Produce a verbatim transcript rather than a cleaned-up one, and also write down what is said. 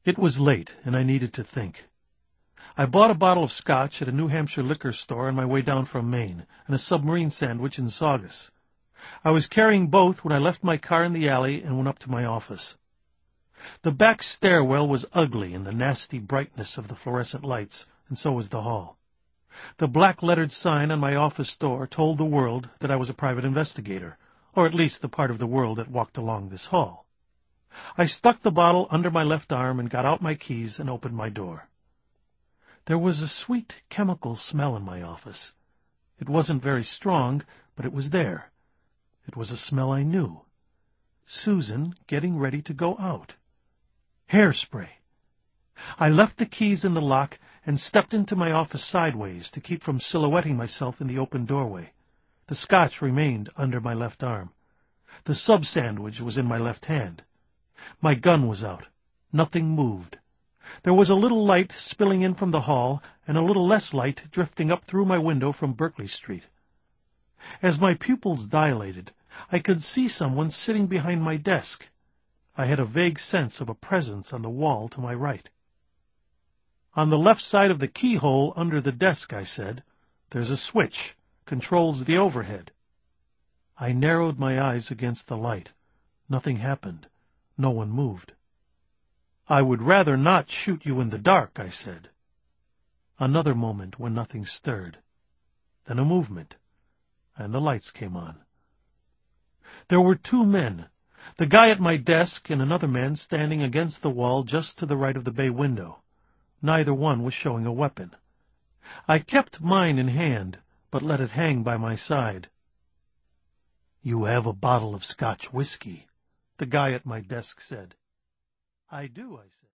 It was late, and I needed to think. I bought a bottle of scotch at a New Hampshire liquor store on my way down from Maine, and a submarine sandwich in Saugus. I was carrying both when I left my car in the alley and went up to my office. The back stairwell was ugly in the nasty brightness of the fluorescent lights, and so was the hall. The black-lettered sign on my office door told the world that I was a private investigator, or at least the part of the world that walked along this hall. I stuck the bottle under my left arm and got out my keys and opened my door. There was a sweet chemical smell in my office. It wasn't very strong, but it was there. It was a smell I knew. Susan getting ready to go out. Hairspray. I left the keys in the lock and stepped into my office sideways to keep from silhouetting myself in the open doorway. The scotch remained under my left arm. The sub-sandwich was in my left hand. My gun was out. Nothing moved. There was a little light spilling in from the hall, and a little less light drifting up through my window from Berkeley Street. As my pupils dilated, I could see someone sitting behind my desk. I had a vague sense of a presence on the wall to my right. "On the left side of the keyhole under the desk," I said, "there's a switch. Controls the overhead." I narrowed my eyes against the light. Nothing happened. No one moved. "I would rather not shoot you in the dark," I said. Another moment when nothing stirred. Then a movement, and the lights came on. There were two men, the guy at my desk and another man standing against the wall just to the right of the bay window. Neither one was showing a weapon. I kept mine in hand, but let it hang by my side. "You have a bottle of Scotch whiskey," the guy at my desk said. "I do," I said.